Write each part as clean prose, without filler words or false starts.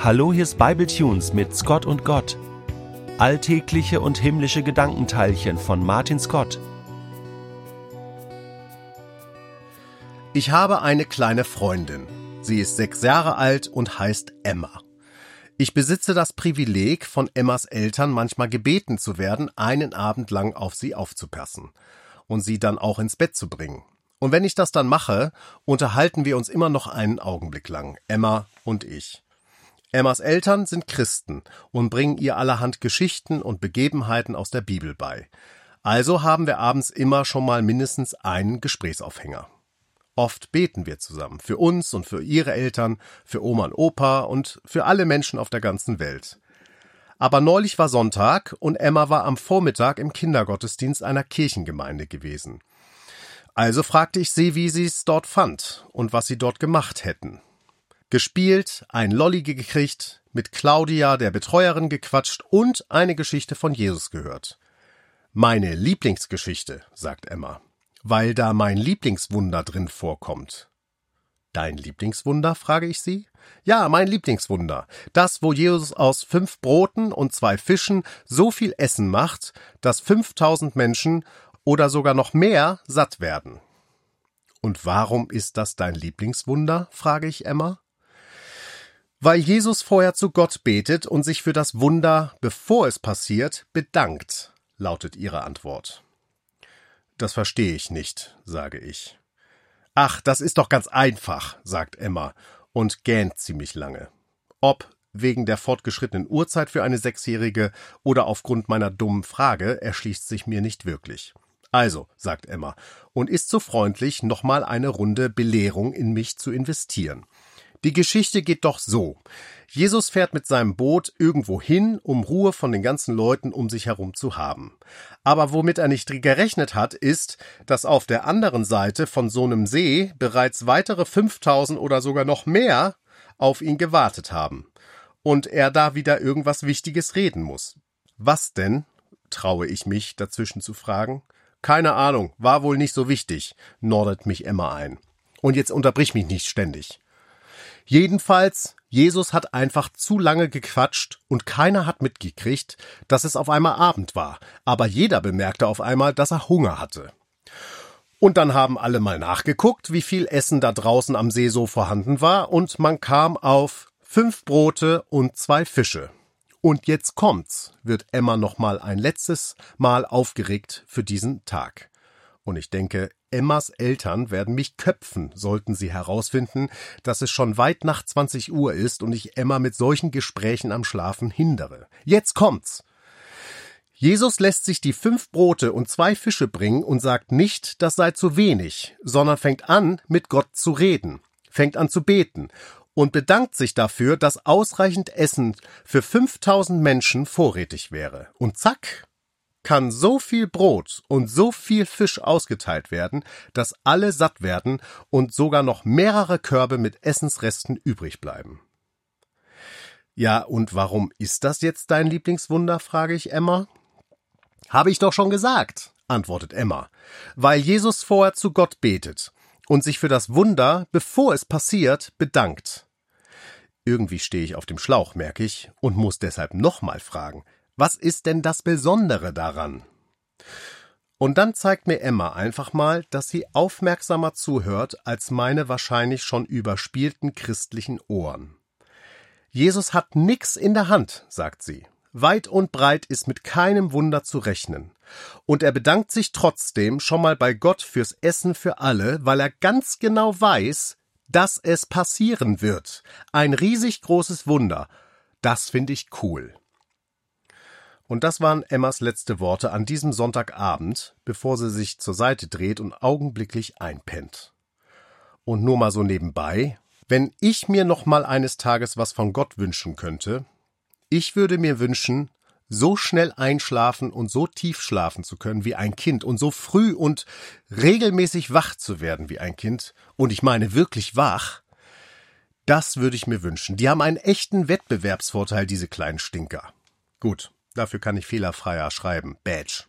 Hallo, hier ist Bible Tunes mit Scott und Gott. Alltägliche und himmlische Gedankenteilchen von Martin Scott. Ich habe eine kleine Freundin. Sie ist 6 Jahre alt und heißt Emma. Ich besitze das Privileg, von Emmas Eltern manchmal gebeten zu werden, einen Abend lang auf sie aufzupassen und sie dann auch ins Bett zu bringen. Und wenn ich das dann mache, unterhalten wir uns immer noch einen Augenblick lang, Emma und ich. Emmas Eltern sind Christen und bringen ihr allerhand Geschichten und Begebenheiten aus der Bibel bei. Also haben wir abends immer schon mal mindestens einen Gesprächsaufhänger. Oft beten wir zusammen, für uns und für ihre Eltern, für Oma und Opa und für alle Menschen auf der ganzen Welt. Aber neulich war Sonntag und Emma war am Vormittag im Kindergottesdienst einer Kirchengemeinde gewesen. Also fragte ich sie, wie sie es dort fand und was sie dort gemacht hätten. Gespielt, ein Lolli gekriegt, mit Claudia, der Betreuerin, gequatscht und eine Geschichte von Jesus gehört. Meine Lieblingsgeschichte, sagt Emma, weil da mein Lieblingswunder drin vorkommt. Dein Lieblingswunder, frage ich sie. Ja, mein Lieblingswunder. Das, wo Jesus aus 5 Broten und 2 Fischen so viel Essen macht, dass 5000 Menschen oder sogar noch mehr satt werden. Und warum ist das dein Lieblingswunder, frage ich Emma. Weil Jesus vorher zu Gott betet und sich für das Wunder, bevor es passiert, bedankt, lautet ihre Antwort. Das verstehe ich nicht, sage ich. Ach, das ist doch ganz einfach, sagt Emma und gähnt ziemlich lange. Ob wegen der fortgeschrittenen Uhrzeit für eine 6-Jährige oder aufgrund meiner dummen Frage, erschließt sich mir nicht wirklich. Also, sagt Emma und ist so freundlich, nochmal eine Runde Belehrung in mich zu investieren. Die Geschichte geht doch so. Jesus fährt mit seinem Boot irgendwo hin, um Ruhe von den ganzen Leuten um sich herum zu haben. Aber womit er nicht gerechnet hat, ist, dass auf der anderen Seite von so einem See bereits weitere 5000 oder sogar noch mehr auf ihn gewartet haben. Und er da wieder irgendwas Wichtiges reden muss. Was denn? Traue ich mich, dazwischen zu fragen. Keine Ahnung, war wohl nicht so wichtig, nordet mich Emma ein. Und jetzt unterbrich mich nicht ständig. Jedenfalls, Jesus hat einfach zu lange gequatscht und keiner hat mitgekriegt, dass es auf einmal Abend war, aber jeder bemerkte auf einmal, dass er Hunger hatte. Und dann haben alle mal nachgeguckt, wie viel Essen da draußen am See so vorhanden war und man kam auf 5 Brote und 2 Fische. Und jetzt kommt's, wird Emma noch mal ein letztes Mal aufgeregt für diesen Tag. Und ich denke, Emmas Eltern werden mich köpfen, sollten sie herausfinden, dass es schon weit nach 20 Uhr ist und ich Emma mit solchen Gesprächen am Schlafen hindere. Jetzt kommt's! Jesus lässt sich die 5 Brote und 2 Fische bringen und sagt nicht, das sei zu wenig, sondern fängt an, mit Gott zu reden, fängt an zu beten und bedankt sich dafür, dass ausreichend Essen für 5000 Menschen vorrätig wäre. Und zack! Kann so viel Brot und so viel Fisch ausgeteilt werden, dass alle satt werden und sogar noch mehrere Körbe mit Essensresten übrig bleiben. Ja, und warum ist das jetzt dein Lieblingswunder, frage ich Emma. Habe ich doch schon gesagt, antwortet Emma, weil Jesus vorher zu Gott betet und sich für das Wunder, bevor es passiert, bedankt. Irgendwie stehe ich auf dem Schlauch, merke ich, und muss deshalb nochmal fragen, was ist denn das Besondere daran? Und dann zeigt mir Emma einfach mal, dass sie aufmerksamer zuhört als meine wahrscheinlich schon überspielten christlichen Ohren. Jesus hat nix in der Hand, sagt sie. Weit und breit ist mit keinem Wunder zu rechnen. Und er bedankt sich trotzdem schon mal bei Gott fürs Essen für alle, weil er ganz genau weiß, dass es passieren wird. Ein riesig großes Wunder. Das finde ich cool. Und das waren Emmas letzte Worte an diesem Sonntagabend, bevor sie sich zur Seite dreht und augenblicklich einpennt. Und nur mal so nebenbei, wenn ich mir noch mal eines Tages was von Gott wünschen könnte, ich würde mir wünschen, so schnell einschlafen und so tief schlafen zu können wie ein Kind und so früh und regelmäßig wach zu werden wie ein Kind, und ich meine wirklich wach, das würde ich mir wünschen. Die haben einen echten Wettbewerbsvorteil, diese kleinen Stinker. Gut. Dafür kann ich fehlerfreier schreiben. Badge.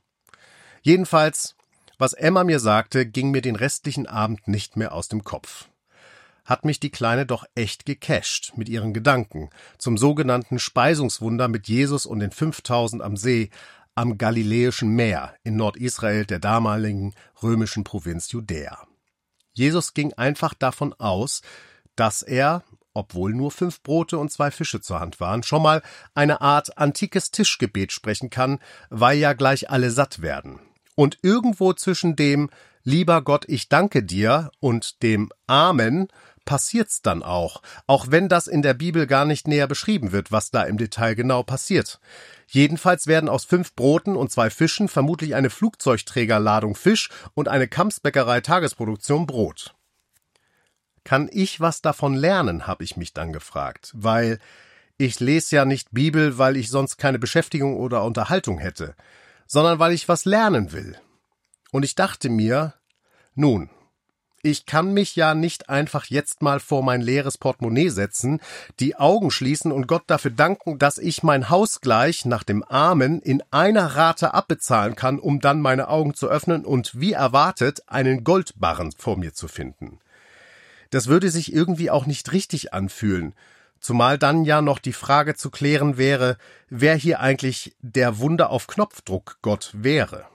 Jedenfalls, was Emma mir sagte, ging mir den restlichen Abend nicht mehr aus dem Kopf. hat mich die Kleine doch echt gecasht mit ihren Gedanken zum sogenannten Speisungswunder mit Jesus und den 5000 am See am Galiläischen Meer in Nordisrael der damaligen römischen Provinz Judäa. Jesus ging einfach davon aus, dass er, obwohl nur 5 Brote und 2 Fische zur Hand waren, schon mal eine Art antikes Tischgebet sprechen kann, weil ja gleich alle satt werden. Und irgendwo zwischen dem »Lieber Gott, ich danke dir« und dem »Amen« passiert's dann auch wenn das in der Bibel gar nicht näher beschrieben wird, was da im Detail genau passiert. Jedenfalls werden aus 5 Broten und 2 Fischen vermutlich eine Flugzeugträgerladung Fisch und eine Kampsbäckerei Tagesproduktion Brot. Kann ich was davon lernen, habe ich mich dann gefragt, weil ich lese ja nicht Bibel, weil ich sonst keine Beschäftigung oder Unterhaltung hätte, sondern weil ich was lernen will. Und ich dachte mir, nun, ich kann mich ja nicht einfach jetzt mal vor mein leeres Portemonnaie setzen, die Augen schließen und Gott dafür danken, dass ich mein Haus gleich nach dem Amen in einer Rate abbezahlen kann, um dann meine Augen zu öffnen und wie erwartet einen Goldbarren vor mir zu finden. Das würde sich irgendwie auch nicht richtig anfühlen, zumal dann ja noch die Frage zu klären wäre, wer hier eigentlich der Wunder auf Knopfdruck Gott wäre.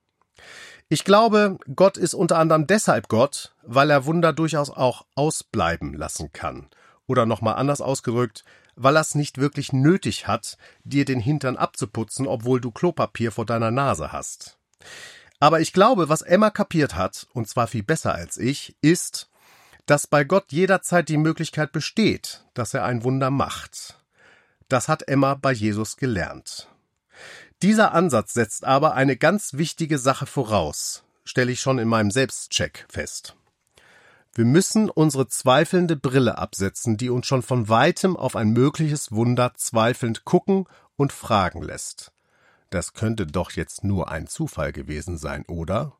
Ich glaube, Gott ist unter anderem deshalb Gott, weil er Wunder durchaus auch ausbleiben lassen kann. Oder nochmal anders ausgedrückt, weil er es nicht wirklich nötig hat, dir den Hintern abzuputzen, obwohl du Klopapier vor deiner Nase hast. Aber ich glaube, was Emma kapiert hat, und zwar viel besser als ich, ist, dass bei Gott jederzeit die Möglichkeit besteht, dass er ein Wunder macht. Das hat Emma bei Jesus gelernt. Dieser Ansatz setzt aber eine ganz wichtige Sache voraus, stelle ich schon in meinem Selbstcheck fest. Wir müssen unsere zweifelnde Brille absetzen, die uns schon von weitem auf ein mögliches Wunder zweifelnd gucken und fragen lässt. Das könnte doch jetzt nur ein Zufall gewesen sein, oder?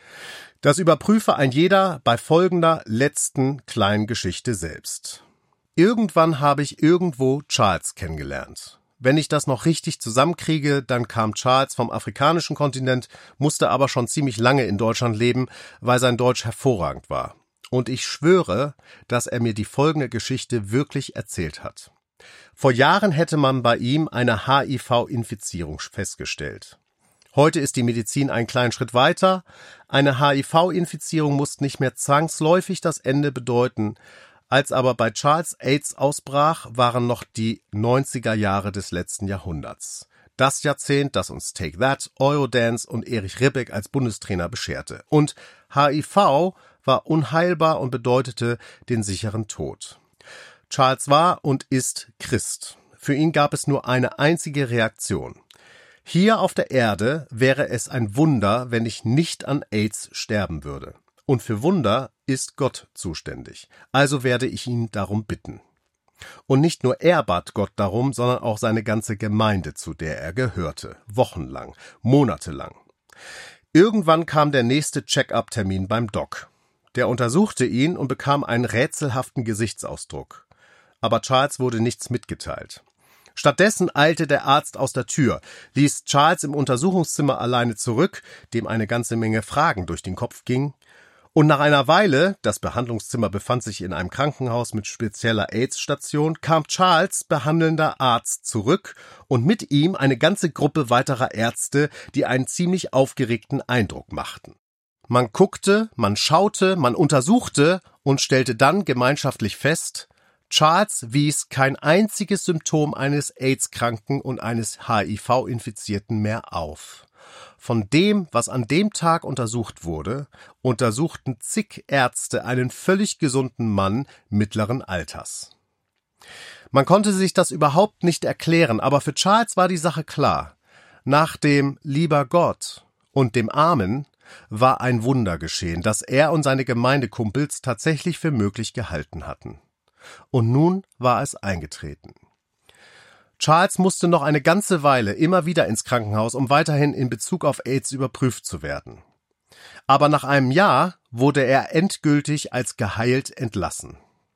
Das überprüfe ein jeder bei folgender letzten kleinen Geschichte selbst. Irgendwann habe ich irgendwo Charles kennengelernt. Wenn ich das noch richtig zusammenkriege, dann kam Charles vom afrikanischen Kontinent, musste aber schon ziemlich lange in Deutschland leben, weil sein Deutsch hervorragend war. Und ich schwöre, dass er mir die folgende Geschichte wirklich erzählt hat. Vor Jahren hätte man bei ihm eine HIV-Infizierung festgestellt. Heute ist die Medizin einen kleinen Schritt weiter. Eine HIV-Infizierung muss nicht mehr zwangsläufig das Ende bedeuten. Als aber bei Charles AIDS ausbrach, waren noch die 90er Jahre des letzten Jahrhunderts. Das Jahrzehnt, das uns Take That, Eurodance und Erich Ribbeck als Bundestrainer bescherte. Und HIV war unheilbar und bedeutete den sicheren Tod. Charles war und ist Christ. Für ihn gab es nur eine einzige Reaktion. Hier auf der Erde wäre es ein Wunder, wenn ich nicht an AIDS sterben würde. Und für Wunder ist Gott zuständig. Also werde ich ihn darum bitten. Und nicht nur er bat Gott darum, sondern auch seine ganze Gemeinde, zu der er gehörte. Wochenlang, monatelang. Irgendwann kam der nächste Check-up-Termin beim Doc. Der untersuchte ihn und bekam einen rätselhaften Gesichtsausdruck. Aber Charles wurde nichts mitgeteilt. Stattdessen eilte der Arzt aus der Tür, ließ Charles im Untersuchungszimmer alleine zurück, dem eine ganze Menge Fragen durch den Kopf gingen. Und nach einer Weile, das Behandlungszimmer befand sich in einem Krankenhaus mit spezieller AIDS-Station, kam Charles, behandelnder Arzt, zurück und mit ihm eine ganze Gruppe weiterer Ärzte, die einen ziemlich aufgeregten Eindruck machten. Man guckte, man schaute, man untersuchte und stellte dann gemeinschaftlich fest, Charles wies kein einziges Symptom eines AIDS-Kranken und eines HIV-Infizierten mehr auf. Von dem, was an dem Tag untersucht wurde, untersuchten zig Ärzte einen völlig gesunden Mann mittleren Alters. Man konnte sich das überhaupt nicht erklären, aber für Charles war die Sache klar. Nach dem »Lieber Gott« und dem »Amen« war ein Wunder geschehen, das er und seine Gemeindekumpels tatsächlich für möglich gehalten hatten. Und nun war es eingetreten. Charles musste noch eine ganze Weile immer wieder ins Krankenhaus, um weiterhin in Bezug auf AIDS überprüft zu werden. Aber nach einem Jahr wurde er endgültig als geheilt entlassen.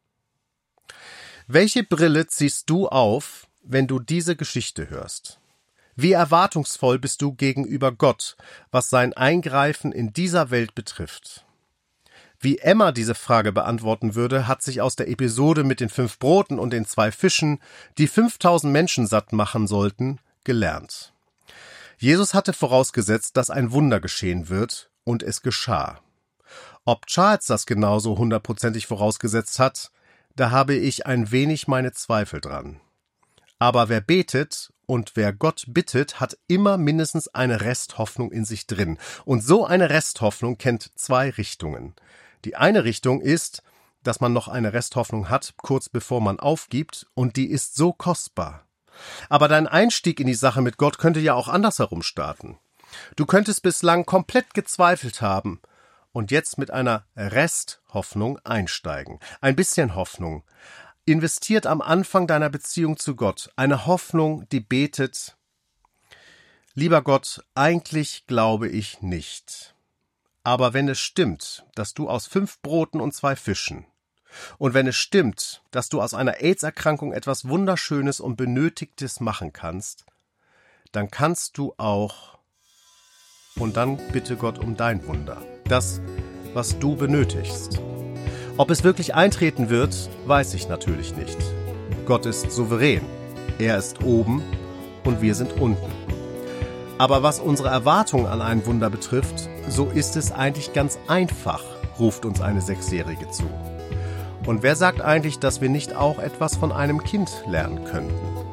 Welche Brille ziehst du auf, wenn du diese Geschichte hörst? Wie erwartungsvoll bist du gegenüber Gott, was sein Eingreifen in dieser Welt betrifft? Wie Emma diese Frage beantworten würde, hat sich aus der Episode mit den 5 Broten und den 2 Fischen, die 5000 Menschen satt machen sollten, gelernt. Jesus hatte vorausgesetzt, dass ein Wunder geschehen wird, und es geschah. Ob Charles das genauso 100%ig vorausgesetzt hat, da habe ich ein wenig meine Zweifel dran. Aber wer betet und wer Gott bittet, hat immer mindestens eine Resthoffnung in sich drin. Und so eine Resthoffnung kennt 2 Richtungen. Die eine Richtung ist, dass man noch eine Resthoffnung hat, kurz bevor man aufgibt, und die ist so kostbar. Aber dein Einstieg in die Sache mit Gott könnte ja auch andersherum starten. Du könntest bislang komplett gezweifelt haben und jetzt mit einer Resthoffnung einsteigen. Ein bisschen Hoffnung. Investiert am Anfang deiner Beziehung zu Gott. Eine Hoffnung, die betet: Lieber Gott, eigentlich glaube ich nicht. Aber wenn es stimmt, dass du aus 5 Broten und 2 Fischen, und wenn es stimmt, dass du aus einer AIDS-Erkrankung etwas Wunderschönes und Benötigtes machen kannst, dann kannst du auch. Und dann bitte Gott um dein Wunder. Das, was du benötigst. Ob es wirklich eintreten wird, weiß ich natürlich nicht. Gott ist souverän. Er ist oben und wir sind unten. Aber was unsere Erwartung an ein Wunder betrifft, so ist es eigentlich ganz einfach, ruft uns eine 6-Jährige zu. Und wer sagt eigentlich, dass wir nicht auch etwas von einem Kind lernen könnten?